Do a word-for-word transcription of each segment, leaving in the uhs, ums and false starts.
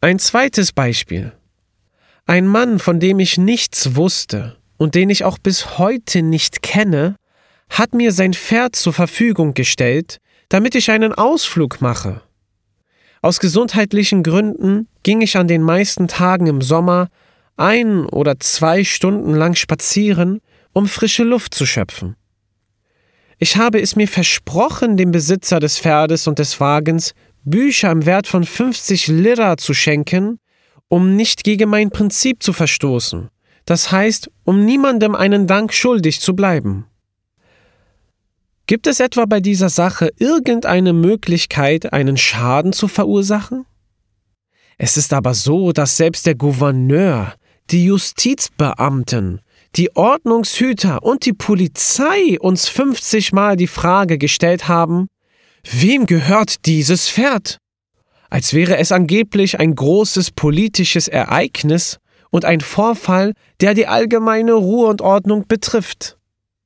Ein zweites Beispiel. Ein Mann, von dem ich nichts wusste und den ich auch bis heute nicht kenne, hat mir sein Pferd zur Verfügung gestellt, damit ich einen Ausflug mache. Aus gesundheitlichen Gründen ging ich an den meisten Tagen im Sommer ein oder zwei Stunden lang spazieren, um frische Luft zu schöpfen. Ich habe es mir versprochen, dem Besitzer des Pferdes und des Wagens Bücher im Wert von fünfzig Lira zu schenken, um nicht gegen mein Prinzip zu verstoßen. Das heißt, um niemandem einen Dank schuldig zu bleiben. Gibt es etwa bei dieser Sache irgendeine Möglichkeit, einen Schaden zu verursachen? Es ist aber so, dass selbst der Gouverneur, die Justizbeamten, die Ordnungshüter und die Polizei uns fünfzig Mal die Frage gestellt haben, wem gehört dieses Pferd? Als wäre es angeblich ein großes politisches Ereignis und ein Vorfall, der die allgemeine Ruhe und Ordnung betrifft.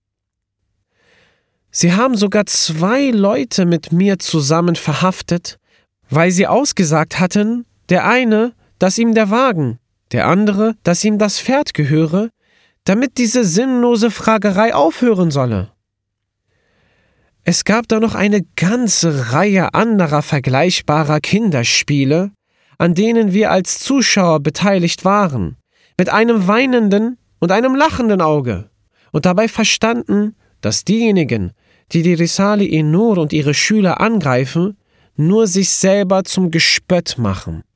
Sie haben sogar zwei Leute mit mir zusammen verhaftet, weil sie ausgesagt hatten, der eine, dass ihm der Wagen, der andere, dass ihm das Pferd gehöre, damit diese sinnlose Fragerei aufhören solle. Es gab da noch eine ganze Reihe anderer vergleichbarer Kinderspiele, an denen wir als Zuschauer beteiligt waren, mit einem weinenden und einem lachenden Auge und dabei verstanden, dass diejenigen, die die Risale-i Nur und ihre Schüler angreifen, nur sich selber zum Gespött machen.